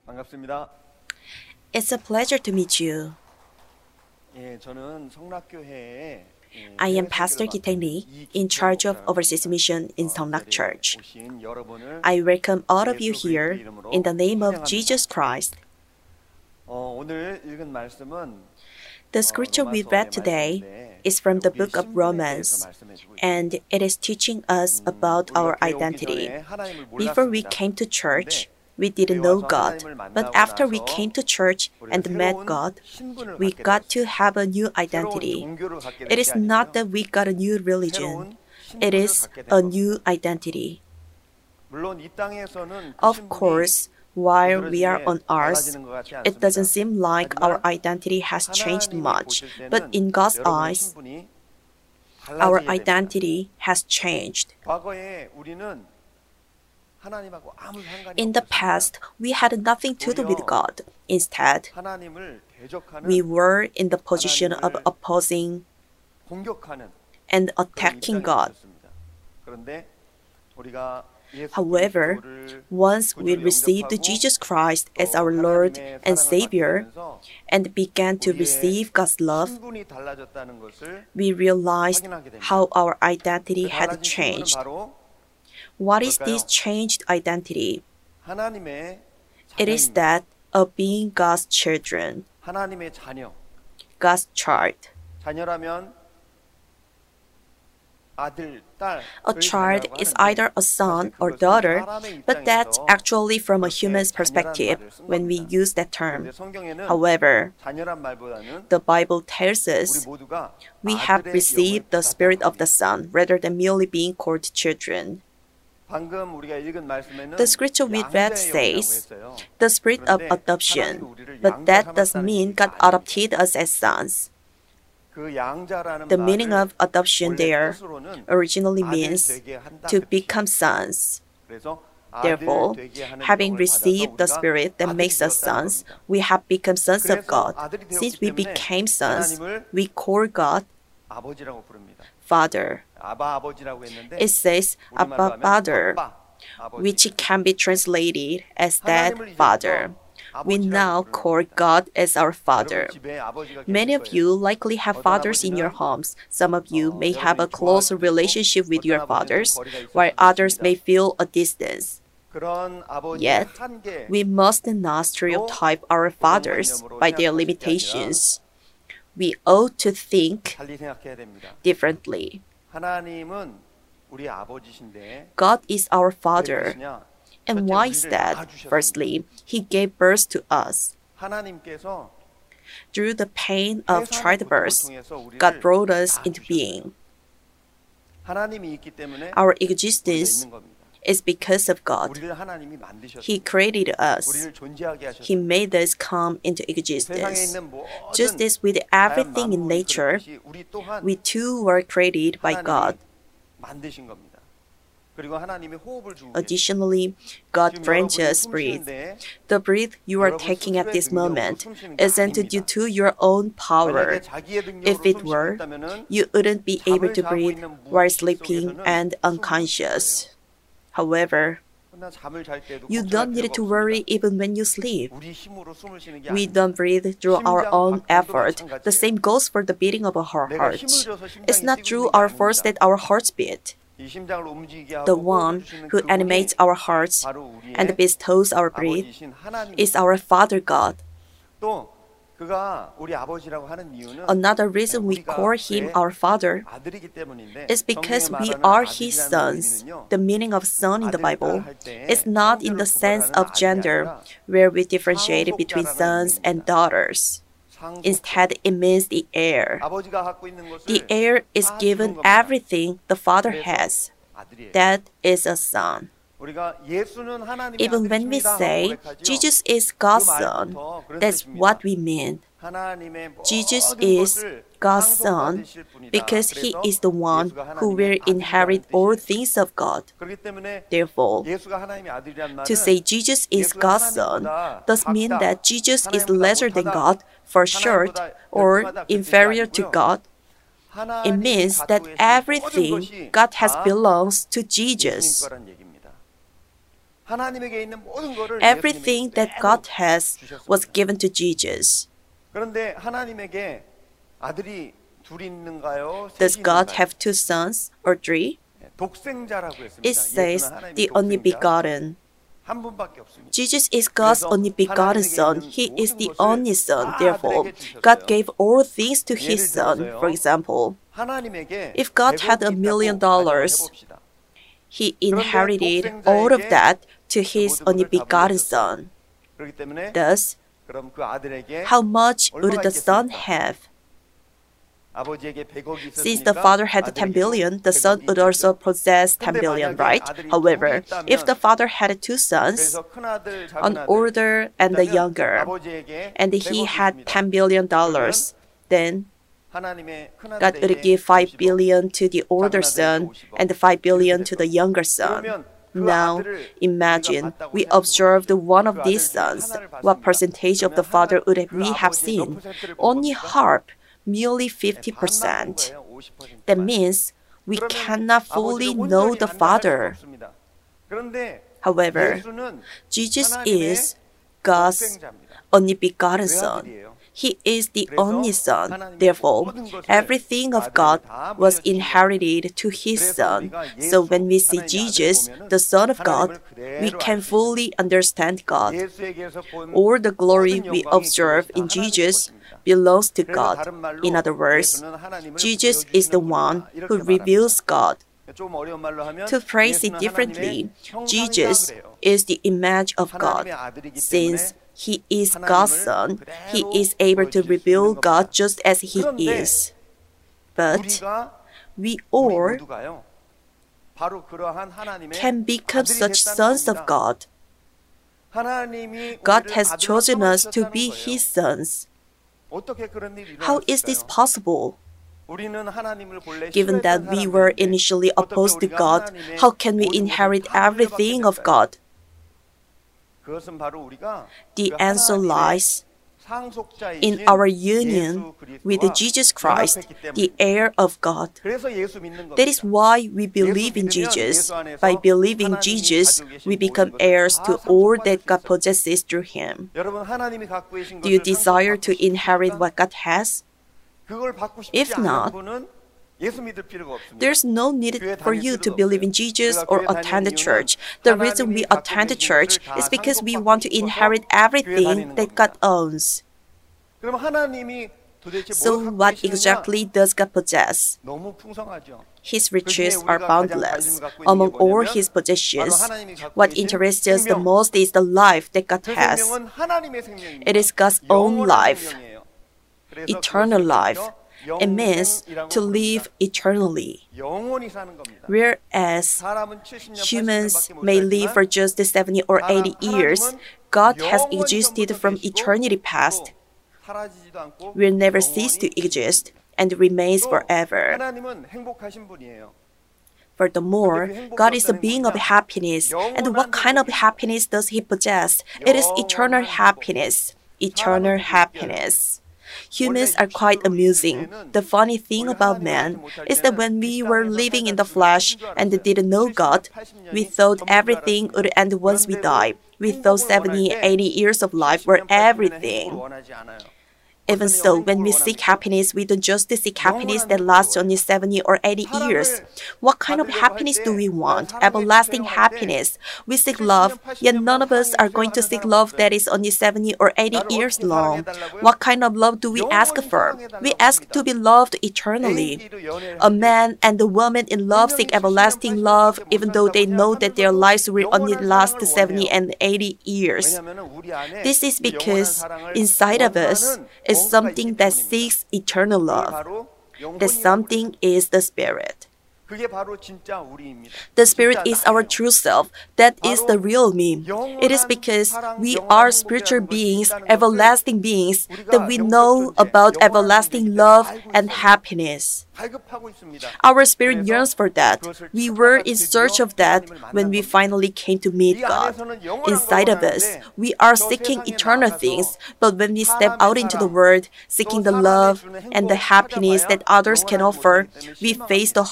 반갑습니다. It's a pleasure to meet you. 저는 성락교회에 I am Pastor Gi-tae Lee, in charge of overseas mission in Seongnak Church. 오신 여러분을 I welcome all of you 예수 here 그리스도 이름으로 in the name of 환영합니다. Jesus Christ. 오늘 읽은 말씀은 The scripture we read today is from the book of Romans, and it is teaching us about our identity. Before we came to church, we didn't know God, but after we came to church and met God, we got to have a new identity. It is not that we got a new religion, it is a new identity. Of course, while we are on earth, it doesn't seem like our identity has changed much, but in God's eyes, our identity has changed. In the past, we had nothing to do with God. Instead, we were in the position of opposing and attacking God. However, once we received Jesus Christ as our Lord and Savior and began to receive God's love, we realized how our identity had changed. What is this changed identity? It is that of being God's children, God's child. A child is either a son or daughter, but that's actually from a human's perspective when we use that term. However, the Bible tells us we have received the spirit of the Son rather than merely being called children. The scripture we read says the spirit of adoption, but that doesn't mean God adopted us as sons. The meaning of adoption there originally means to become sons. Therefore, having received the Spirit that makes us sons, we have become sons of God. Since we became sons, we call God Father. It says Abba Father, which can be translated as Dad Father. We now call God as our Father. Many of you likely have fathers in your homes. Some of you may have a close relationship with your fathers, while others may feel a distance. Yet, we must not stereotype our fathers by their limitations. We ought to think differently. God is our Father. And why is that? Firstly, He gave birth to us. Through the pain of childbirth, God brought us into being. Our existence is because of God. He created us. He made us come into existence. Just as with everything in nature, we too were created by God. Additionally, God grants us breath. The breath you are taking at this moment isn't due to your own power. If it were, you wouldn't be able to breathe while sleeping and unconscious. However, you don't need to worry even when you sleep. We don't breathe through our own effort. The same goes for the beating of our hearts. It's not through our force that our hearts beat. The one who animates our hearts and bestows our breath is our Father God. Another reason we call Him our Father is because we are His sons. The meaning of son in the Bible is not in the sense of gender, where we differentiate between sons and daughters. Instead, it means the heir. The heir is given everything the Father has. That is a son. Even when we say Jesus is God's Son, that's what we mean. Jesus is God's Son because He is the one who will inherit all things of God. Therefore, to say Jesus is God's Son does mean that Jesus is lesser than God, for short, or inferior to God. It means that everything God has belongs to Jesus. 하나님에게 있는 모든 것을 Everything that God has was 주셨습니다. given to Jesus. 그런데 하나님에게 아들이 둘이 있는가요? Does 셋이 God 있는가요? have two sons or three? 독생자라고 했습니다. It says 예수는 하나님의 the only 독생자 begotten. 한 분밖에 없습니다. Jesus is God's only begotten Son. He is the only Son. Therefore, God gave all things to His Son. For example, 하나님에게 if God had $1 million, 해봅시다. He inherited all of that to His only begotten Son. 그렇기 때문에 Thus, 그럼 그 아들에게 how much would the Son have? 아버지에게 100억이 Since the father had 10 billion, the son would also possess 10 billion, right? However, if the father had two sons, 그래서 큰아들, an 작은아들, older and the 그렇다면 younger, 아버지에게 and he 100억이 had 있습니다. $10 billion, then 하나님의 God would 큰아들에게 give 5 50억. billion to the older son and 5 billion to the younger son. 그러면 그 Now, 아들을 imagine 우리가 봤다고 we 생각해 observed one 그 of 아들 these 중에 sons. 하나를 봤습니다. What percentage of the 그러면 father would 그 we have 아버지의 seen? 몇 퍼센트를 본 Only 겁니까? half, merely 반만 본 50%. 거예요, 50%만. That means we 그러면 cannot fully 아버지를 know 온전히 the 안다할 수가 Father. 없습니다. 그런데 However, 예수는 Jesus 하나님의 is God's 독생자입니다. only begotten Son. 외아들이에요. He is the 그래서 only Son. 하나님의 Therefore, 모든 것을 everything of 아들에게 God 다 was 물려주신 inherited to His 그래서 Son. 우리가 So 예수, when we see 하나님의 Jesus, 아들을 보면은 the Son of God, 하나님을 그대로 we can 알 수 있는 fully understand God. 예수에게서 본 All the glory 모든 we 영광이 observe 그것이 다 in 하나님의 Jesus 것입니다. belongs to 그래서 God. 다른 말로 In other words, 예수는 하나님을 Jesus is the 보여주시는 one 분이다. 이렇게 who 말합니다. reveals God. 좀 어려운 말로 하면 To phrase it 예수는 differently, 하나님의 형상이다 Jesus 그래요. is the image of God. 하나님의 아들이기 Since 때문에 He is 하나님을 God's Son, He 그대로 is able to 보여주실 수 reveal 있는 God 겁니다. just as He 그런데 is. But 우리가 we 우리 all 모두가요. 바로 그러한 하나님의 can become 아들이 such 됐다는 sons of 겁니다. God. 하나님이 God 우리를 has 아들로 chosen us to 삼으셨다는 be 거예요. His sons. 어떻게 그런 일이 How is this 일어났을까요? possible? 우리는 하나님을 본래 Given that 싫어했던 we were 사람들인데 initially 어떻게 opposed to 우리가 God, 하나님의 how can we 모든 것을 inherit 다 물려받게 everything of 될까요? God? 그것은 바로 우리가 The 그 answer 하나님의 lies 상속자이신 in our union 예수 with 그리스도와 Jesus Christ, 연합했기 the 때문입니다. heir of God. 그래서 예수 믿는 That is 겁니다. why we believe in Jesus. By believing Jesus, we become heirs to all that God possesses through Him. 여러분 하나님이 갖고 계신 Do you 것을 desire to 상속받고 inherit 싶습니까? what God has? 그걸 받고 싶지 If not, 않은 분은 예수 믿을 필요가 없습니다. There's no need for you to believe in Jesus or attend the church. The reason we attend the church is because we want to inherit everything that God owns. 그럼 하나님이 도대체 So 뭘 갖고 what 계시느냐? exactly does God possess? 너무 풍성하죠. His riches are boundless. Among all His possessions, what interests us the most is the life that God 그 has. 생명은 하나님의 생명입니다. It is God's own 영원한 life, 생명이에요. 그래서 eternal 그것을 life. 그래서 It means 영생이라고 to live 부릅니다. eternally. 영원히 사는 겁니다. Whereas 사람은 70년, humans 80년밖에 못 may live for just 70 or 80 years, God has existed from eternity past, 사라지지도 않고 will never cease to exist, and remains 또 forever. 하나님은 행복하신 분이에요. Furthermore, God is a being of happiness. And what kind of happiness does He possess? It is eternal happiness. Eternal happiness. Humans are quite amusing. The funny thing about man is that when we were living in the flesh and didn't know God, we thought everything would end once we die. We thought 70, 80 years of life were everything. Even so, when we seek happiness, we don't just seek happiness that lasts only 70 or 80 years. What kind of happiness do we want? Everlasting happiness. We seek love, yet none of us are going to seek love that is only 70 or 80 years long. What kind of love do we ask for? We ask to be loved eternally. A man and a woman in love seek everlasting love, even though they know that their lives will only last 70 and 80 years. This is because inside of us is something that seeks eternal love. That something is the Spirit. 그게 바로 진짜 우리입니다. The Spirit is our true self. That is the real me. It is because we are spiritual beings, everlasting beings, that we know about everlasting love and happiness. 갈급하고 있습니다. Our spirit yearns for that. We were in search of that when we finally came to meet God. Inside of us, we are seeking eternal things, but when we step out into the world, seeking the love and the happiness that others can offer, we face the harsh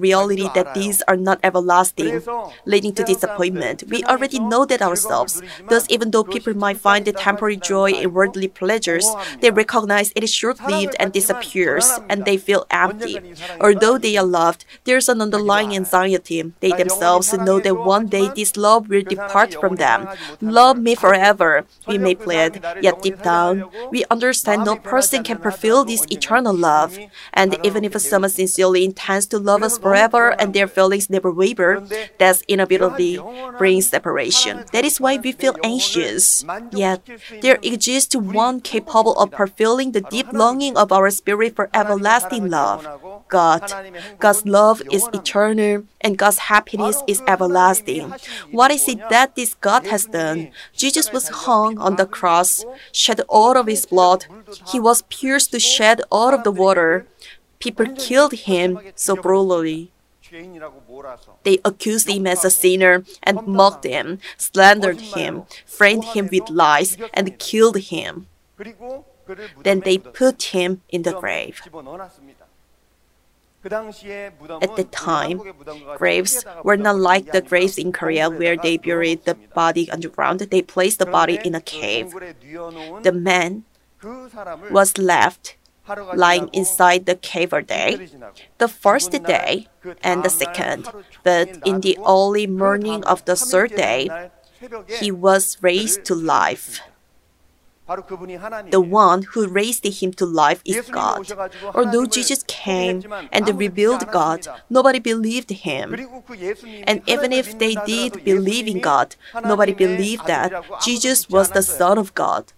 reality that these are not everlasting, leading to disappointment. We already know that ourselves. Thus, even though people might find the temporary joy in worldly pleasures, they recognize it is short-lived and disappears, and they feel empty. Although they are loved, there's an underlying anxiety. They themselves know that one day this love will depart from them. Love me forever, we may plead, yet deep down, we understand no person can fulfill this eternal love. And even if someone sincerely intends to love us forever and their feelings never waver, that inevitably brings separation. That is why we feel anxious. Yet, there exists one capable of fulfilling the deep longing of our spirit for everlasting love. God. God's love is eternal, and God's happiness is everlasting. What is it that this God has done? Jesus was hung on the cross, shed all of his blood. He was pierced to shed all of the water. People killed him so brutally. They accused him as a sinner and mocked him, slandered him, framed him with lies, and killed him. Then they put him in the grave. At the time, graves were not like the graves in Korea where they buried the body underground. They placed the body in a cave. The man was left lying inside the cave a day, the first day and the second, but in the early morning of the third day, he was raised to life. The one who raised him to life is God. Although Jesus came and revealed God, nobody believed him. And even if they did believe in God, nobody believed that Jesus was the Son of God.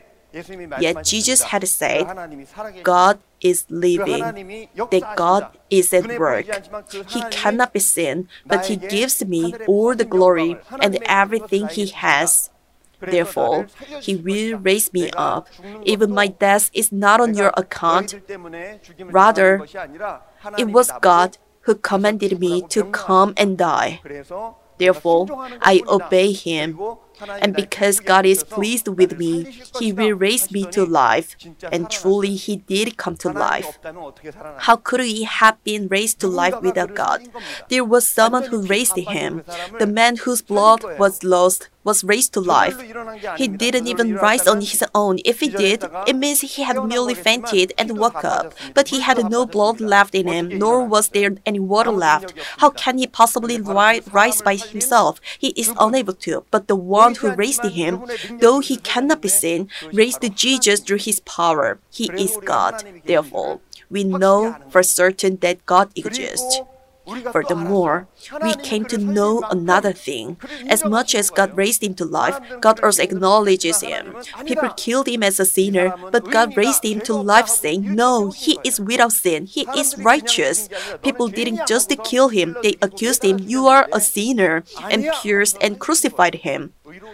Yet Jesus had said, God is living, that God is at work. He cannot be seen, but He gives me all the glory and everything He has. Therefore, He will raise me up. Even my death is not on your account. Rather, it was God who commanded me to come and die. Therefore, I obey Him. And because God is pleased with me, He will raise me to life. And truly He did come to life. How could He have been raised to life without God? There was someone who raised Him. The man whose blood was lost was raised to life. He didn't even rise on his own. If he did, it means he had merely fainted and woke up. But he had no blood left in him, nor was there any water left. How can he possibly rise by himself? He is unable to. But the one who raised him, though he cannot be seen, raised Jesus through his power. He is God. Therefore, we know for certain that God exists. Furthermore, we came to know another thing. As much as God raised him to life, God also acknowledges him. People killed him as a sinner, but God raised him to life, saying, no, he is without sin. He is righteous. People didn't just kill him. They accused him, you are a sinner, and pierced and crucified him.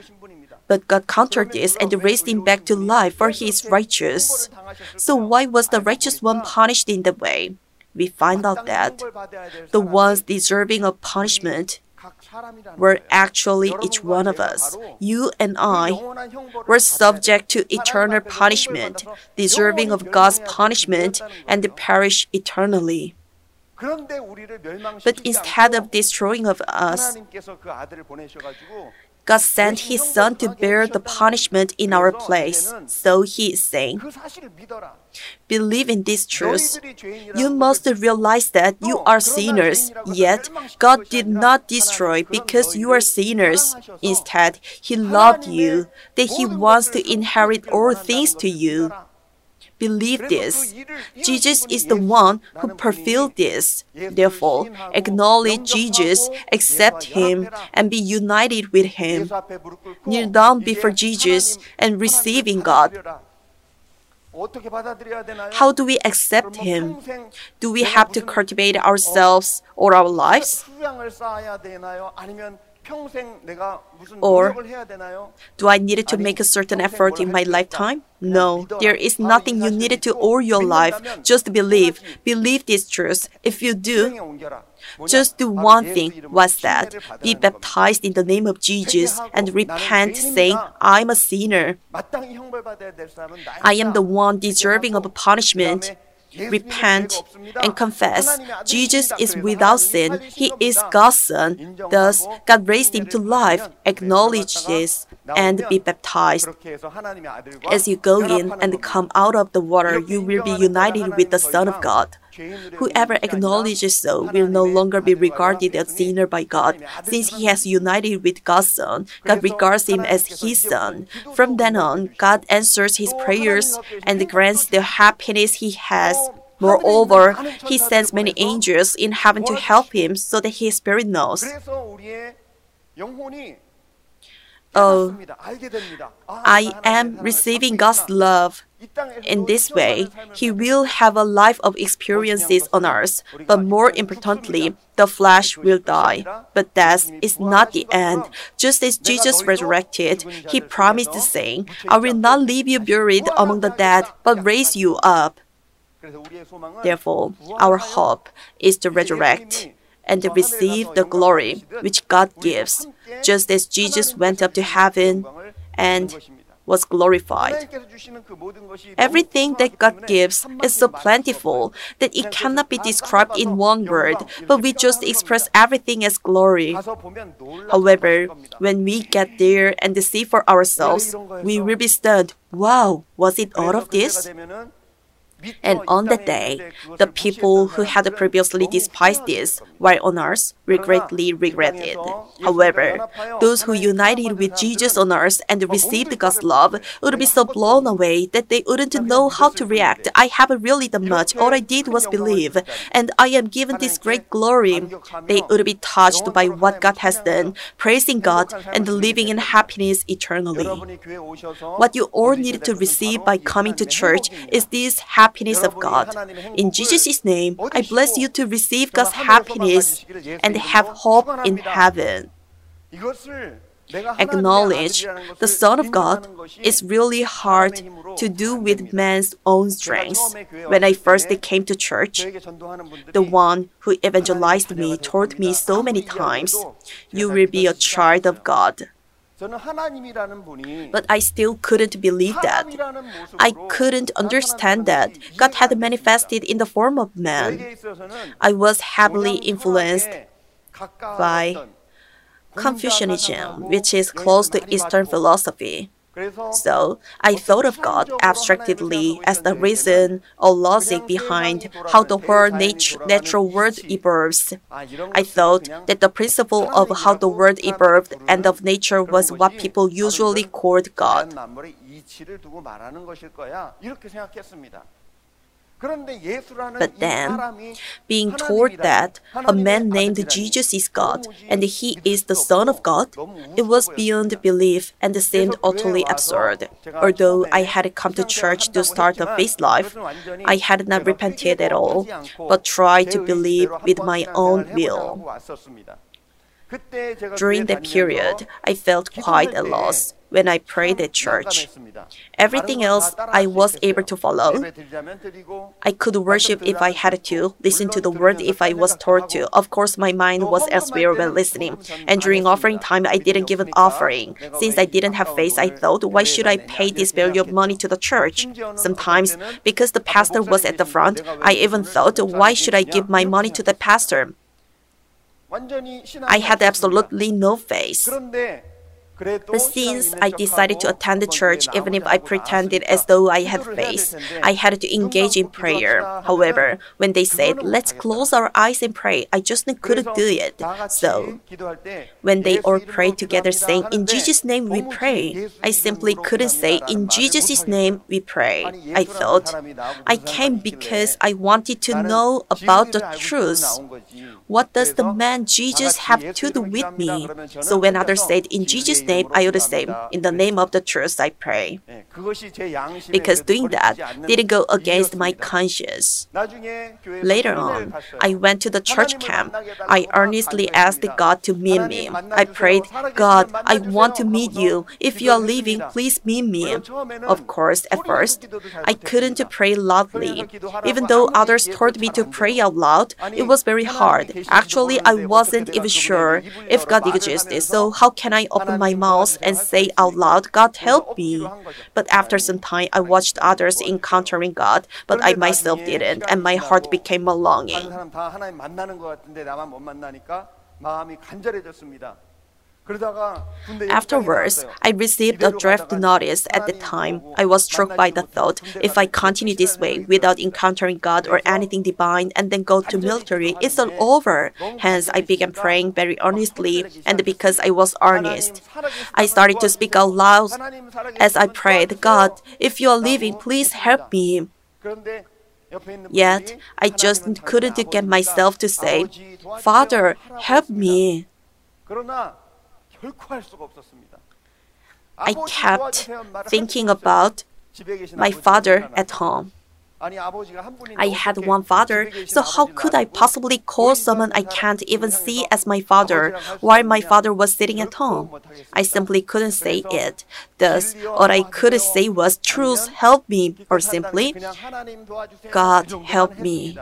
But God countered this and raised him back to life, for he is righteous. So why was the righteous one punished in that way? We find out that the ones deserving of punishment were actually each one of us. You and I were subject to eternal punishment, deserving of God's punishment, and to perish eternally. But instead of destroying of us, God sent His Son to bear the punishment in our place. So He is saying, believe in this truth. You must realize that you are sinners, yet God did not destroy because you are sinners. Instead, He loved you, that He wants to inherit all things to you. Believe this. Jesus is the one who fulfilled this. Therefore, acknowledge Jesus, accept Him, and be united with Him. Kneel down before Jesus and receive in God. How do we accept Him? Do we have to cultivate ourselves or our lives? Or do I need to make a certain effort in my lifetime? No, there is nothing you needed to all your life. Just believe. Believe this truth. If you do, just do one thing. What's that? Be baptized in the name of Jesus and repent, saying, I'm a sinner. I am the one deserving of punishment. repent, and confess Jesus is without sin, He is God's Son. Thus, God raised Him to life. Acknowledge this and be baptized. As you go in and come out of the water, you will be united with the Son of God. Whoever acknowledges so will no longer be regarded as sinner by God. Since he has united with God's Son, God regards him as His Son. From then on, God answers his prayers and grants the happiness he has. Moreover, He sends many angels in heaven to help him so that his spirit knows. Oh, I am receiving God's love. In this way, He will have a life of experiences on earth, but more importantly, the flesh will die. But death is not the end. Just as Jesus resurrected, He promised saying, I will not leave you buried among the dead, but raise you up. Therefore, our hope is to resurrect and to receive the glory which God gives, just as Jesus went up to heaven and was glorified. Everything that God gives is so plentiful that it cannot be described in one word, but we just express everything as glory. However, when we get there and see for ourselves, we will be stunned. Wow, was it all of this? And on that day, the people who had previously despised this while on earth will greatly regret it. However, those who united with Jesus on earth and received God's love would be so blown away that they wouldn't know how to react. I haven't really done much. All I did was believe, and I am given this great glory. They would be touched by what God has done, praising God and living in happiness eternally. What you all need to receive by coming to church is this happiness of God. In Jesus' name, I bless you to receive God's happiness and have hope in heaven. Acknowledge the Son of God is really hard to do with man's own strength. When I first came to church, the one who evangelized me told me so many times, you will be a child of God. But I still couldn't believe that. I couldn't understand that God had manifested in the form of man. I was heavily influenced by Confucianism, which is close to Eastern philosophy. So, I thought of God abstractly as the reason or logic behind how the whole natural world evolves. I thought that the principle of how the world evolved and of nature was what people usually called God. But then, being told that a man named Jesus is God and He is the Son of God, it was beyond belief and seemed utterly absurd. Although I had come to church to start a faith life, I had not repented at all, but tried to believe with my own will. During that period, I felt quite at loss when I prayed at church. Everything else I was able to follow. I could worship if I had to, listen to the word if I was told to. Of course, my mind was elsewhere when listening. And during offering time, I didn't give an offering. Since I didn't have faith, I thought, why should I pay this value of money to the church? Sometimes, because the pastor was at the front, I even thought, why should I give my money to the pastor? I had absolutely no faith. But since I decided to attend the church, even if I pretended as though I had faith, I had to engage in prayer. However, when they said, let's close our eyes and pray, I just couldn't do it. So, when they all prayed together saying, in Jesus' name we pray, I simply couldn't say, in Jesus' name we pray. I thought, I came because I wanted to know about the truth. What does the man Jesus have to do with me? So when others said, in Jesus' name, I would say, in the name of the truth I pray. Because doing that didn't go against my conscience. Later on, I went to the church camp. I earnestly asked God to meet me. I prayed, God, I want to meet you. If you are leaving, please meet me. Of course, at first, I couldn't pray loudly. Even though others told me to pray out loud, it was very hard. Actually, I wasn't even sure if God existed, so how can I open my my mouth and say out loud, God help me. But after some time, I watched others encountering God, but I myself didn't, and my heart became a longing. 다른 사람 다 하나님 만나는 것 같은데 나만 못 만나니까 마음이 간절해졌습니다. Afterwards, I received a draft notice. At the time, I was struck by the thought, if I continue this way without encountering God or anything divine and then go to military, it's all over. Hence, I began praying very earnestly, and because I was earnest, I started to speak out loud as I prayed, God, if you are living, please help me. Yet, I just couldn't get myself to say, Father, help me. I kept thinking about my father at home. I had one father, so how could I possibly call someone I can't even see as my father while my father was sitting at home? I simply couldn't say it. Thus, all I could say was, truth, help me, or simply, God, help me.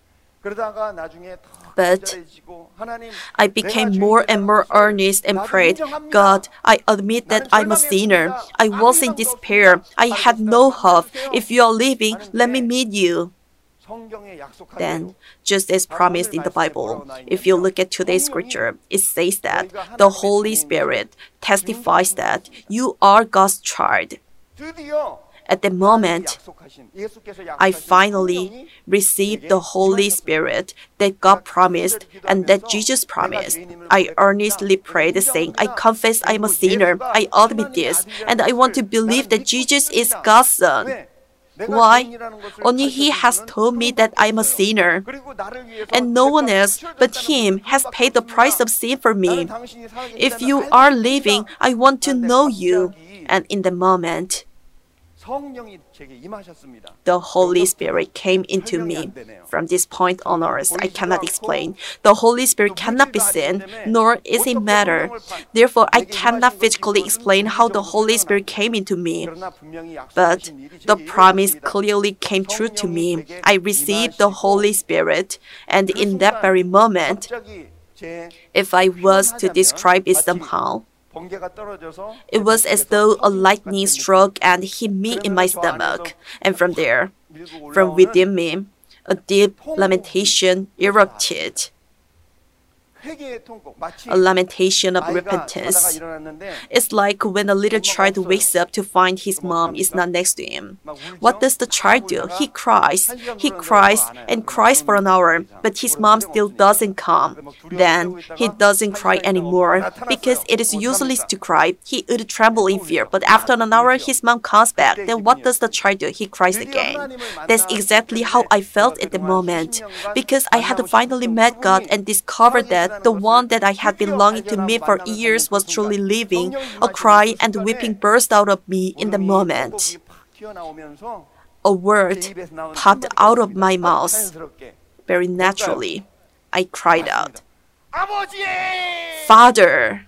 But I became more and more earnest and prayed, God, I admit that I'm a sinner. I was in despair. I had no hope. If you are living, let me meet you. Then, just as promised in the Bible, if you look at today's scripture, it says that the Holy Spirit testifies that you are God's child. At the moment, I finally received the Holy Spirit that God promised and that Jesus promised. I earnestly prayed, saying, I confess I am a sinner. I admit this, and I want to believe that Jesus is God's Son. Why? Only He has told me that I am a sinner, and no one else but Him has paid the price of sin for me. If you are living, I want to know you. And in the moment, the Holy Spirit came into me. From this point onwards, I cannot explain. The Holy Spirit cannot be seen, nor is it matter. Therefore, I cannot physically explain how the Holy Spirit came into me. But the promise clearly came true to me. I received the Holy Spirit, and in that very moment, if I was to describe it somehow, it was as though a lightning struck and hit me in my stomach, and from there, from within me, a deep lamentation erupted. A lamentation of repentance. It's like when a little child wakes up to find his mom is not next to him. What does the child do? He cries. He cries and cries for an hour, but his mom still doesn't come. Then he doesn't cry anymore because it is useless to cry. He would tremble in fear, but after an hour his mom comes back. Then what does the child do? He cries again. That's exactly how I felt at the moment, because I had finally met God and discovered that the one that I had been longing to meet for years was truly living. A cry and weeping burst out of me in the moment. A word popped out of my mouth. Very naturally, I cried out, Father!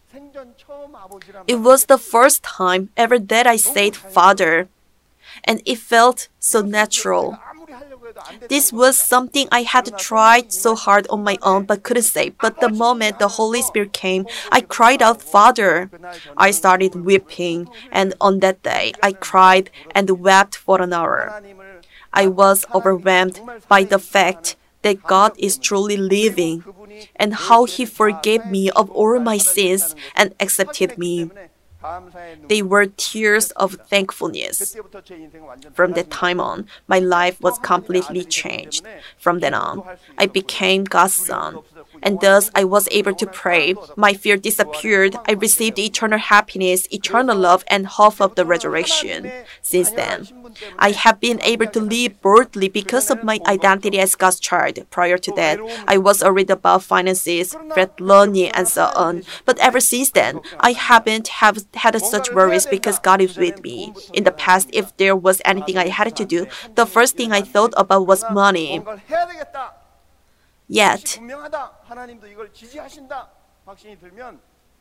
It was the first time ever that I said Father, and it felt so natural. This was something I had tried so hard on my own but couldn't say. But the moment the Holy Spirit came, I cried out, Father! I started weeping, and on that day, I cried and wept for an hour. I was overwhelmed by the fact that God is truly living, and how He forgave me of all my sins and accepted me. They were tears of thankfulness. From that time on, my life was completely changed. From then on, I became God's son, and thus I was able to pray. My fear disappeared. I received eternal happiness, eternal love, and hope of the resurrection. Since then, I have been able to live boldly because of my identity as God's child. Prior to that, I was worried about finances, learning, and so on. But ever since then, I haven't had such worries because God is with me. In the past, if there was anything I had to do, the first thing I thought about was money. Yet,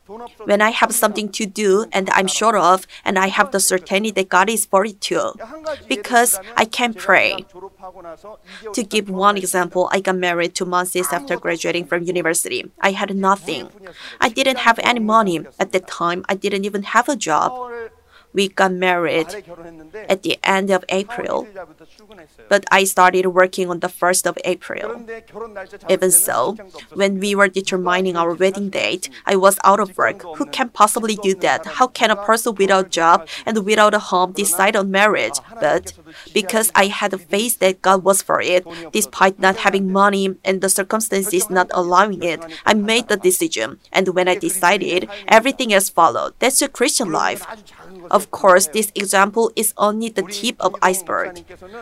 When I have something to do and I'm sure of, and I have the certainty that God is for it too, because I can pray. To give one example, I got married 2 months after graduating from university. I had nothing. I didn't have any money. At that time, I didn't even have a job. We got married at the end of April, but I started working on the 1st of April. Even so, when we were determining our wedding date, I was out of work. Who can possibly do that? How can a person without a job and without a home decide on marriage? But because I had faith that God was for it, despite not having money and the circumstances not allowing it, I made the decision. And when I decided, everything else followed. That's the Christian life. Of course, this example is only the tip of iceberg.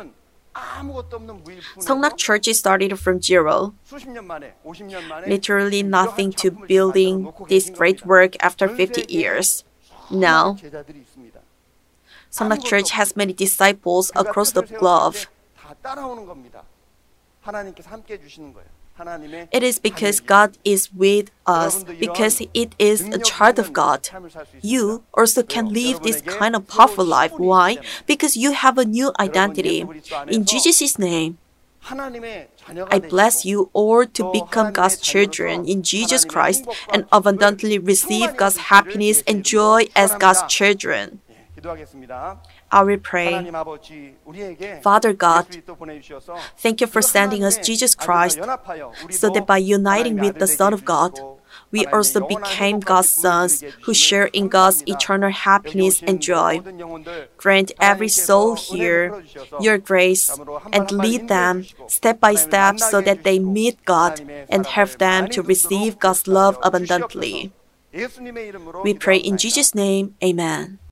성락 Church started from zero, literally nothing, to building this great work after 50 years. Now, 성락 Church has many disciples across the globe. It is because God is with us, because it is a child of God. You also can live this kind of powerful life. Why? Because you have a new identity. In Jesus' name, I bless you all to become God's children in Jesus Christ and abundantly receive God's happiness and joy as God's children. I will pray. Father God, thank you for sending us Jesus Christ so that by uniting with the Son of God, we also became God's sons who share in God's eternal happiness and joy. Grant every soul here your grace and lead them step by step so that they meet God and help them to receive God's love abundantly. We pray in Jesus' name, Amen.